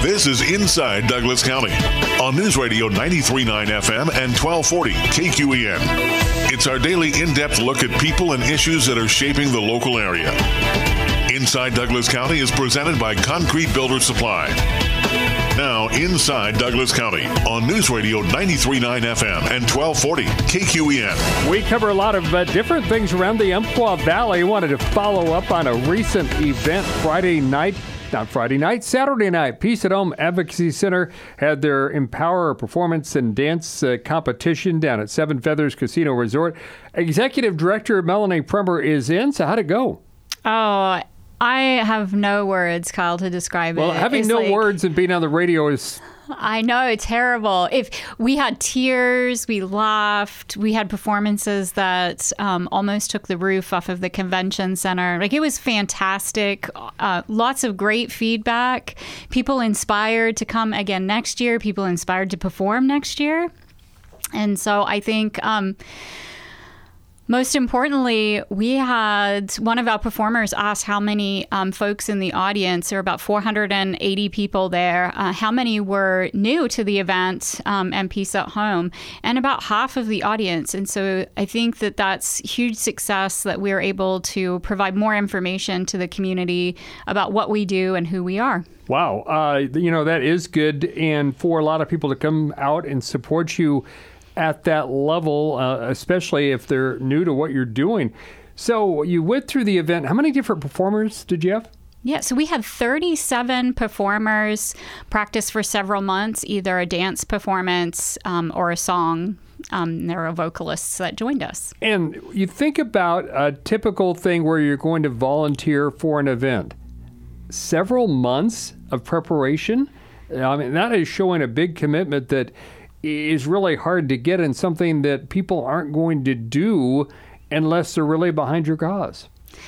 This is Inside Douglas County on News Radio 93.9 FM and 1240 KQEN. It's our daily in-depth look at people and issues that are shaping the local area. Inside Douglas County is presented by Concrete Builder Supply. Now, Inside Douglas County on News Radio 93.9 FM and 1240 KQEN. We cover a lot of different things around the Umpqua Valley. Wanted to follow up on a recent event Saturday night. Peace at Home Advocacy Center had their Empower performance and dance competition down at Seven Feathers Casino Resort. Executive Director Melanie Prummer is in. So how'd it go? Oh, I have no words, Kyle, to describe it. Well, having no words and being on the radio is... I know, terrible. If we had tears, we laughed, we had performances that almost took the roof off of the convention center. Like, it was fantastic. Lots of great feedback. People inspired to come again next year. People inspired to perform next year. And so I think... most importantly, we had one of our performers ask how many folks in the audience, there were about 480 people there, how many were new to the event and Peace at Home, and about half of the audience. And so I think that that's huge success that we're able to provide more information to the community about what we do and who we are. Wow. That is good. And for a lot of people to come out and support you at that level, especially if they're new to what you're doing. So you went through the event. How many different performers did you have? Yeah, so we had 37 performers practice for several months, either a dance performance or a song. There are vocalists that joined us. And you think about a typical thing where you're going to volunteer for an event. Several months of preparation. I mean, that is showing a big commitment that is really hard to get in something that people aren't going to do unless they're really behind your cause.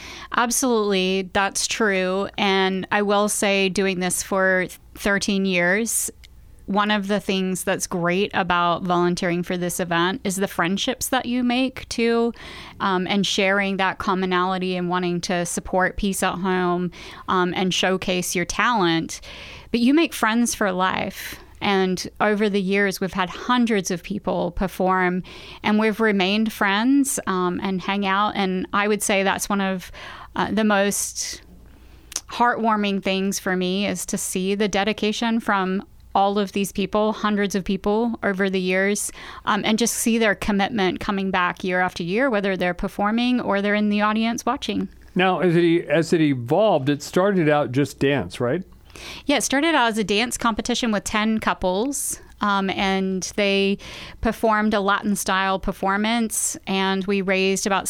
Absolutely, that's true. And I will say, doing this for 13 years, one of the things that's great about volunteering for this event is the friendships that you make too, and sharing that commonality and wanting to support Peace at Home and showcase your talent. But you make friends for life. And over the years, we've had hundreds of people perform, and we've remained friends and hang out. And I would say that's one of the most heartwarming things for me, is to see the dedication from all of these people, hundreds of people over the years, and just see their commitment coming back year after year, whether they're performing or they're in the audience watching. Now, as it evolved, it started out just dance, right? Yeah, it started out as a dance competition with 10 couples, and they performed a Latin-style performance, and we raised about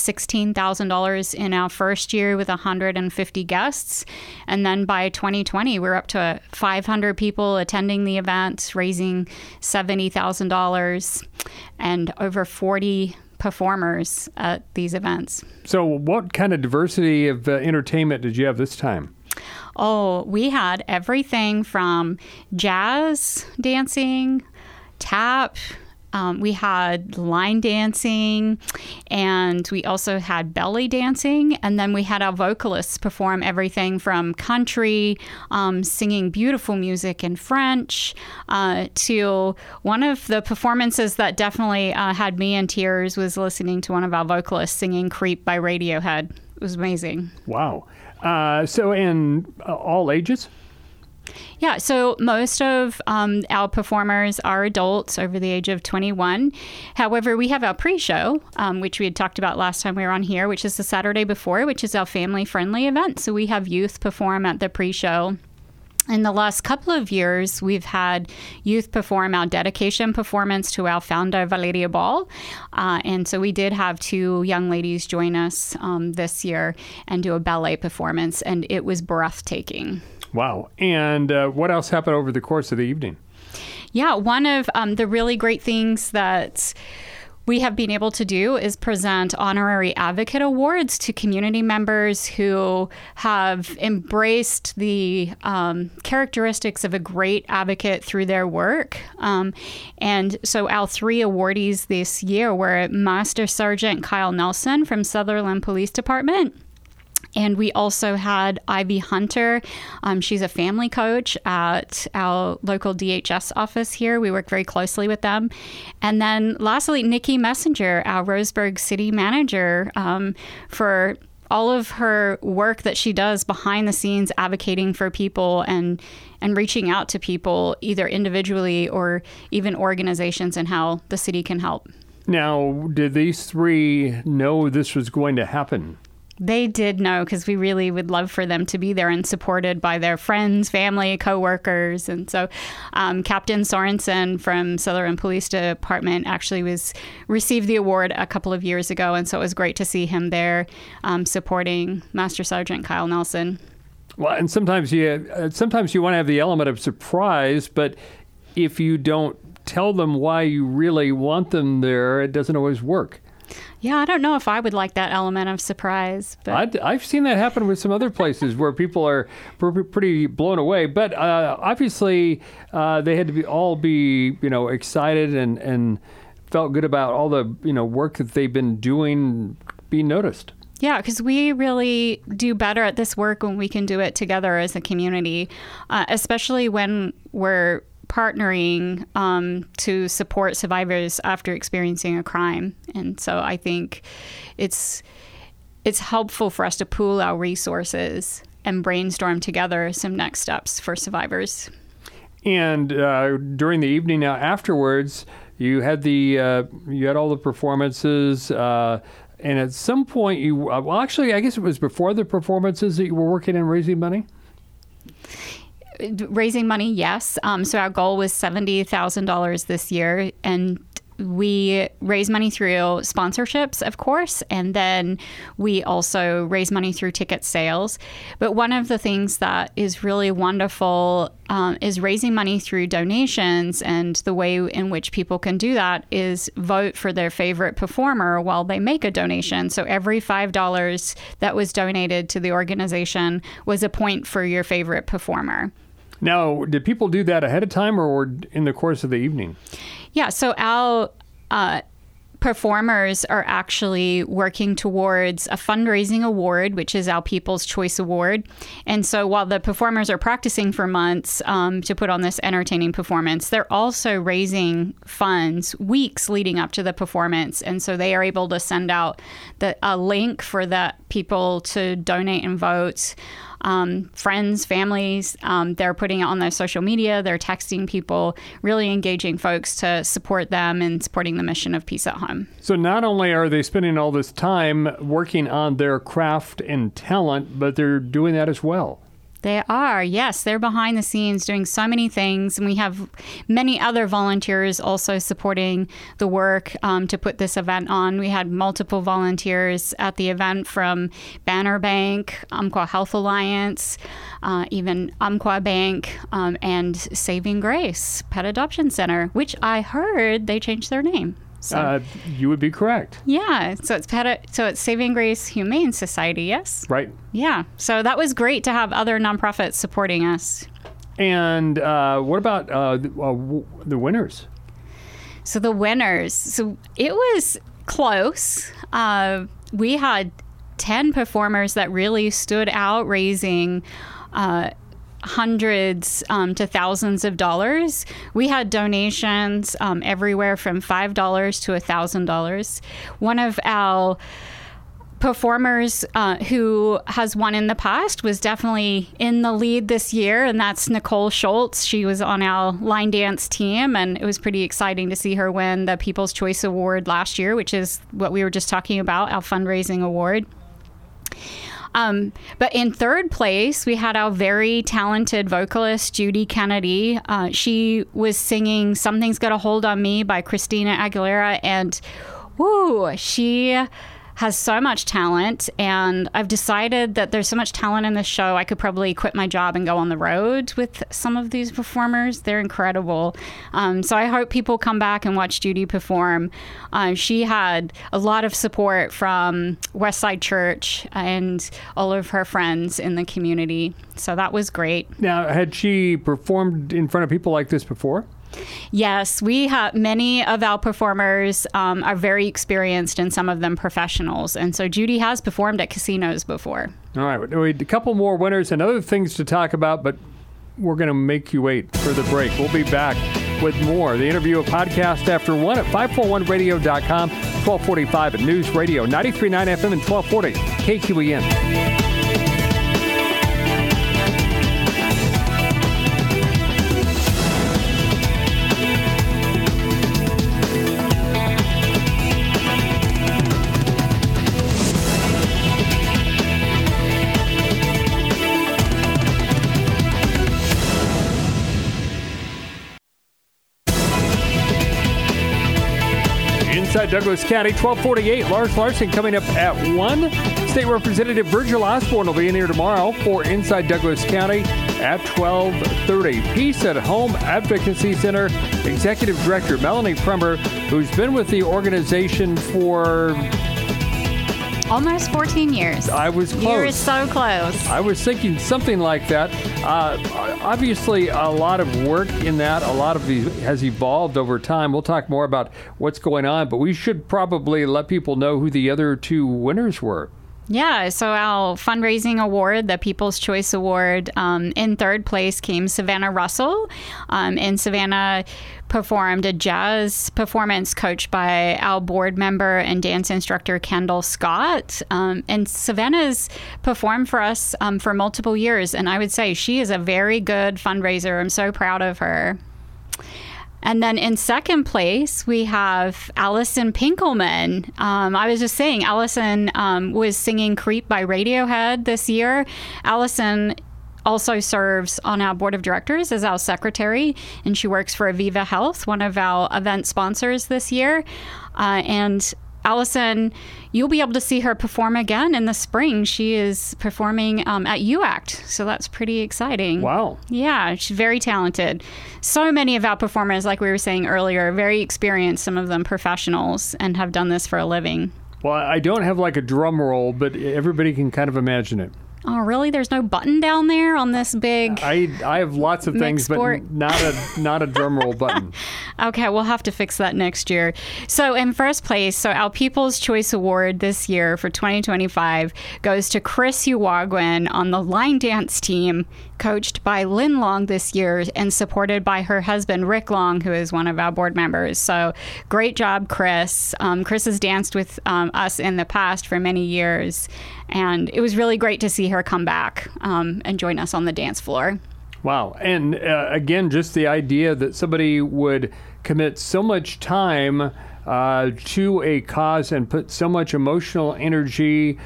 $16,000 in our first year with 150 guests. And then by 2020, we're up to 500 people attending the event, raising $70,000, and over 40 performers at these events. So what kind of diversity of entertainment did you have this time? Oh, we had everything from jazz dancing, tap, we had line dancing, and we also had belly dancing. And then we had our vocalists perform everything from country, singing beautiful music in French, to one of the performances that definitely had me in tears was listening to one of our vocalists singing Creep by Radiohead. It was amazing. Wow. So in all ages? Yeah, so most of our performers are adults over the age of 21. However, we have our pre-show, which we had talked about last time we were on here, which is the Saturday before, which is our family-friendly event. So we have youth perform at the pre-show. In the last couple of years, we've had youth perform our dedication performance to our founder, Valeria Ball. And so we did have 2 young ladies join us this year and do a ballet performance, and it was breathtaking. Wow. And what else happened over the course of the evening? Yeah, one of the really great things that we have been able to do is present honorary advocate awards to community members who have embraced the characteristics of a great advocate through their work. And so our 3 awardees this year were Master Sergeant Kyle Nelson from Sutherland Police Department, And we also had Ivy Hunter. She's a family coach at our local DHS office here. We work very closely with them. And then lastly, Nikki Messenger, our Roseburg city manager, for all of her work that she does behind the scenes, advocating for people and reaching out to people, either individually or even organizations, and how the city can help. Now, did these three know this was going to happen? They did know, because we really would love for them to be there and supported by their friends, family, co-workers. And so Captain Sorensen from Sutherland Police Department actually received the award a couple of years ago. And so it was great to see him there supporting Master Sergeant Kyle Nelson. Well, and sometimes you want to have the element of surprise, but if you don't tell them why you really want them there, it doesn't always work. Yeah, I don't know if I would like that element of surprise. But I've seen that happen with some other places where people are pretty blown away. But obviously, they had to all be excited and felt good about all the work that they've been doing being noticed. Yeah, because we really do better at this work when we can do it together as a community, especially when we're partnering to support survivors after experiencing a crime. And so I think it's helpful for us to pool our resources and brainstorm together some next steps for survivors. And during the evening now afterwards, you had all the performances, and at some point I guess it was before the performances that you were working on raising money? Raising money, yes. So our goal was $70,000 this year, and we raise money through sponsorships, of course, and then we also raise money through ticket sales. But one of the things that is really wonderful is raising money through donations, and the way in which people can do that is vote for their favorite performer while they make a donation. So every $5 that was donated to the organization was a point for your favorite performer. Now, did people do that ahead of time or in the course of the evening? Yeah, so our performers are actually working towards a fundraising award, which is our People's Choice Award. And so while the performers are practicing for months to put on this entertaining performance, they're also raising funds weeks leading up to the performance. And so they are able to send out a link for the people to donate and vote. Friends, families, they're putting it on their social media, they're texting people, really engaging folks to support them and supporting the mission of Peace at Home. So not only are they spending all this time working on their craft and talent, but they're doing that as well. They are, yes. They're behind the scenes doing so many things. And we have many other volunteers also supporting the work to put this event on. We had multiple volunteers at the event from Banner Bank, Umpqua Health Alliance, even Umpqua Bank, and Saving Grace Pet Adoption Center, which I heard they changed their name. So, you would be correct. Yeah. So it's Saving Grace Humane Society, yes? Right. Yeah. So that was great to have other nonprofits supporting us. And what about the winners? So the winners. So it was close. We had 10 performers that really stood out, raising hundreds to thousands of dollars. We had donations everywhere from $5 to $1,000. One of our performers who has won in the past was definitely in the lead this year, and that's Nicole Schultz. She was on our line dance team, and it was pretty exciting to see her win the People's Choice Award last year, which is what we were just talking about, our fundraising award. But in third place, we had our very talented vocalist, Judy Kennedy. She was singing Something's Got a Hold on Me by Christina Aguilera, and she has so much talent, and I've decided that there's so much talent in this show, I could probably quit my job and go on the road with some of these performers. They're incredible. So I hope people come back and watch Judy perform. She had a lot of support from Westside Church and all of her friends in the community. So that was great. Now, had she performed in front of people like this before? Yes, we have many of our performers are very experienced, and some of them professionals. And so Judy has performed at casinos before. All right, a couple more winners and other things to talk about, but we're going to make you wait for the break. We'll be back with more. The interview, a podcast after 1 at 541radio.com, 1245 at News Radio, 93.9 FM and 1240 KQEN. Inside Douglas County, 1248. Lars Larson coming up at 1. State Representative Virgil Osborne will be in here tomorrow for Inside Douglas County at 12:30. Peace at Home Advocacy Center Executive Director Melanie Prummer, who's been with the organization for almost 14 years. I was close. You're so close. I was thinking something like that. Obviously, a lot of work in that. A lot of these has evolved over time. We'll talk more about what's going on, but we should probably let people know who the other two winners were. Yeah, so our fundraising award, the People's Choice Award, in third place came Savannah Russell. And Savannah performed a jazz performance coached by our board member and dance instructor, Kendall Scott. And Savannah's performed for us for multiple years. And I would say she is a very good fundraiser. I'm so proud of her. And then in second place, we have Allison Pinkelman. I was just saying, Allison was singing Creep by Radiohead this year. Allison also serves on our board of directors as our secretary, and she works for Aviva Health, one of our event sponsors this year. And Allison, you'll be able to see her perform again in the spring. She is performing at UACT, so that's pretty exciting. Wow. Yeah, she's very talented. So many of our performers, like we were saying earlier, are very experienced, some of them professionals, and have done this for a living. Well, I don't have like a drum roll, but everybody can kind of imagine it. Oh, really? There's no button down there on this big... I have lots of things, but not a drum roll button. Okay, we'll have to fix that next year. So in first place, so our People's Choice Award this year for 2025 goes to Chris Uwagwin on the line dance team, coached by Lynn Long this year and supported by her husband, Rick Long, who is one of our board members. So great job, Chris. Chris has danced with us in the past for many years, and it was really great to see her come back and join us on the dance floor. Wow. And again, just the idea that somebody would commit so much time to a cause and put so much emotional energy,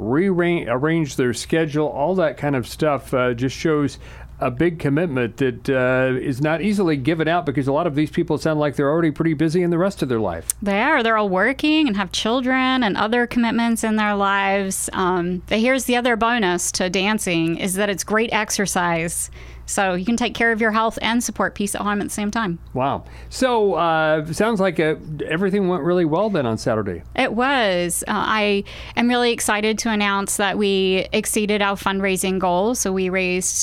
arrange their schedule, all that kind of stuff just shows a big commitment that is not easily given out, because a lot of these people sound like they're already pretty busy in the rest of their life. They are. They're all working and have children and other commitments in their lives. Here's the other bonus to dancing is that it's great exercise. So you can take care of your health and support Peace at Home at the same time. Wow. So sounds like everything went really well then on Saturday. It was. I am really excited to announce that we exceeded our fundraising goal. So we raised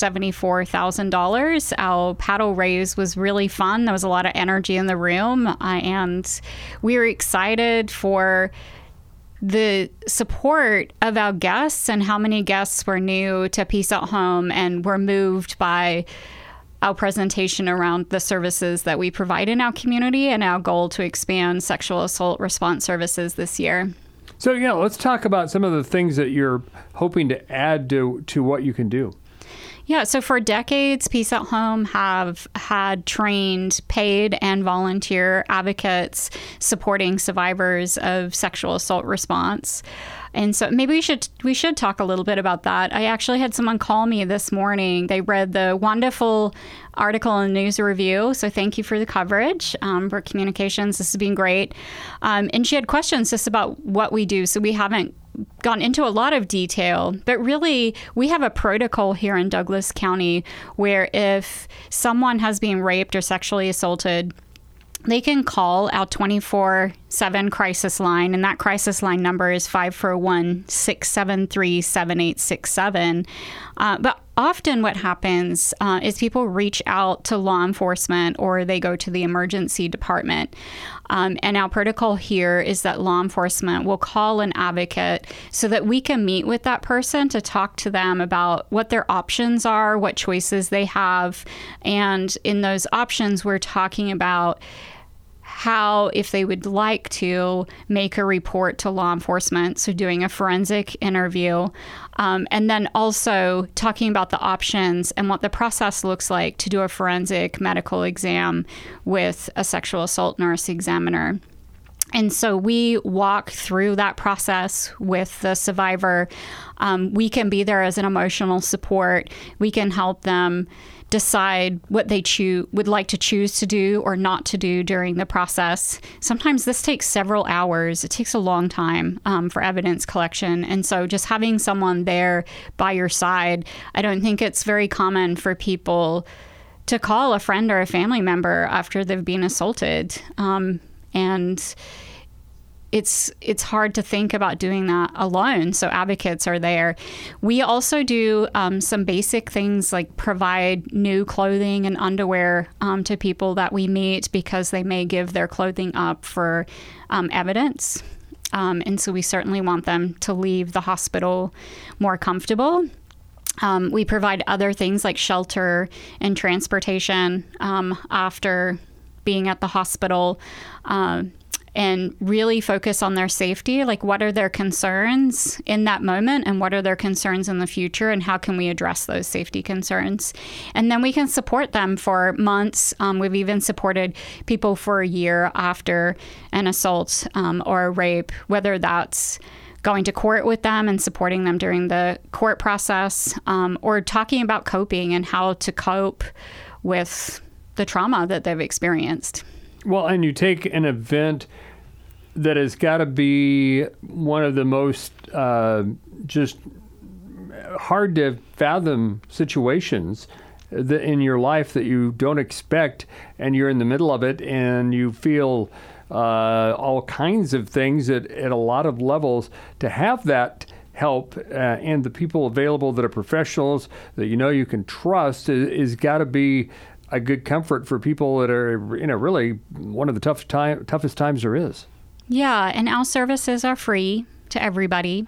$74,000. Our paddle raise was really fun. There was a lot of energy in the room. And we were excited for the support of our guests and how many guests were new to Peace at Home and were moved by our presentation around the services that we provide in our community and our goal to expand sexual assault response services this year. So, yeah, let's talk about some of the things that you're hoping to add to what you can do. Yeah, so for decades, Peace at Home have had trained paid and volunteer advocates supporting survivors of sexual assault response. And so maybe we should talk a little bit about that. I actually had someone call me this morning. They read the wonderful article in News Review. So thank you for the coverage for communications. This has been great. And she had questions just about what we do. So we haven't gone into a lot of detail, but really we have a protocol here in Douglas County where if someone has been raped or sexually assaulted, they can call our 24/7 crisis line, and that crisis line number is 541-673-7867. But often what happens is people reach out to law enforcement or they go to the emergency department. And our protocol here is that law enforcement will call an advocate so that we can meet with that person to talk to them about what their options are, what choices they have. And in those options, we're talking about how, if they would like to, make a report to law enforcement, so doing a forensic interview, and then also talking about the options and what the process looks like to do a forensic medical exam with a sexual assault nurse examiner. And so we walk through that process with the survivor. We can be there as an emotional support. We can help them decide what they would like to choose to do or not to do during the process. Sometimes this takes several hours. It takes a long time for evidence collection. And so just having someone there by your side, I don't think it's very common for people to call a friend or a family member after they've been assaulted. And it's hard to think about doing that alone. So advocates are there. We also do some basic things like provide new clothing and underwear to people that we meet because they may give their clothing up for evidence. And so we certainly want them to leave the hospital more comfortable. We provide other things like shelter and transportation after being at the hospital. And really focus on their safety, like what are their concerns in that moment and what are their concerns in the future and how can we address those safety concerns. And then we can support them for months. We've even supported people for a year after an assault or a rape, whether that's going to court with them and supporting them during the court process, or talking about coping and how to cope with the trauma that they've experienced. Well, and you take an event that has got to be one of the most just hard to fathom situations that in your life that you don't expect, and you're in the middle of it, and you feel all kinds of things at a lot of levels. To have that help and the people available that are professionals that you can trust is got to be a good comfort for people that are, really one of the toughest times there is. Yeah, and our services are free to everybody,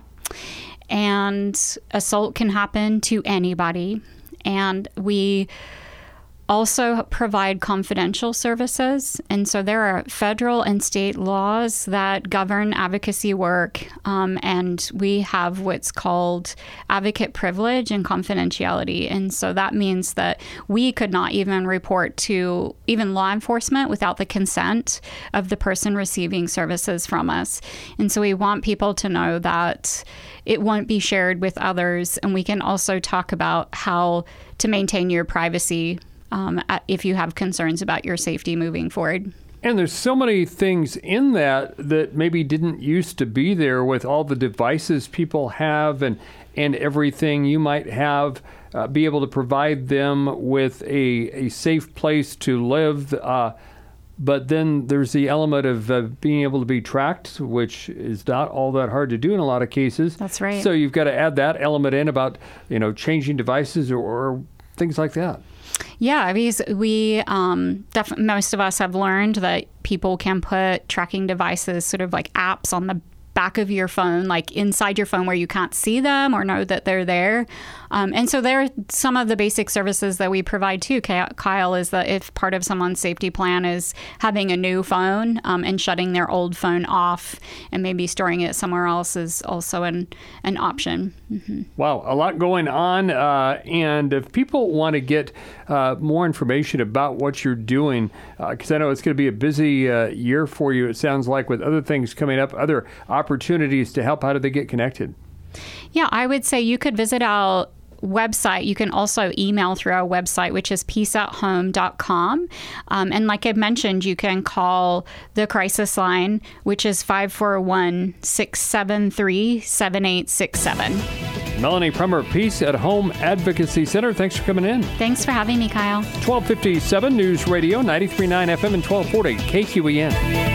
and assault can happen to anybody. And we also provide confidential services. And so there are federal and state laws that govern advocacy work. And we have what's called advocate privilege and confidentiality. And so that means that we could not even report to even law enforcement without the consent of the person receiving services from us. And so we want people to know that it won't be shared with others. And we can also talk about how to maintain your privacy if you have concerns about your safety moving forward. And there's so many things in that maybe didn't used to be there with all the devices people have and everything. You might have, be able to provide them with a safe place to live. But then there's the element of being able to be tracked, which is not all that hard to do in a lot of cases. That's right. So you've got to add that element in about, changing devices or things like that. Yeah, because we most of us have learned that people can put tracking devices, sort of like apps on the back of your phone, like inside your phone where you can't see them or know that they're there. And so there are some of the basic services that we provide too, Kyle, is that if part of someone's safety plan is having a new phone and shutting their old phone off and maybe storing it somewhere else is also an option. Mm-hmm. Wow, a lot going on. And if people want to get more information about what you're doing, because I know it's going to be a busy year for you, it sounds like, with other things coming up, other opportunities to help, how do they get connected? Yeah, I would say you could visit our website. You can also email through our website, which is peaceathome.com. And like I mentioned, you can call the crisis line, which is 541-673-7867. Melanie Prummer, Peace at Home Advocacy Center. Thanks for coming in. Thanks for having me, Kyle. 1257 News Radio, 93.9 FM and 1240 KQEN.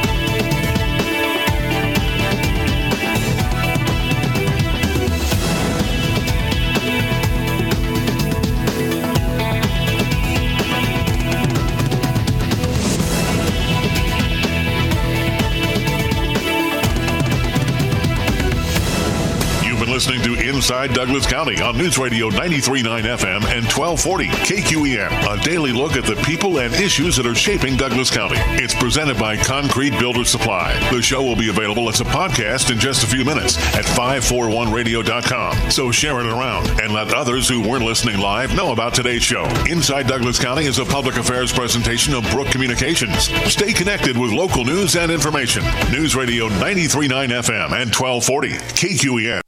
Inside Douglas County on News Radio 93.9 FM and 1240 KQEN. A daily look at the people and issues that are shaping Douglas County. It's presented by Concrete Builder Supply. The show will be available as a podcast in just a few minutes at 541radio.com. So share it around and let others who weren't listening live know about today's show. Inside Douglas County is a public affairs presentation of Brook Communications. Stay connected with local news and information. News Radio 93.9 FM and 1240 KQEN.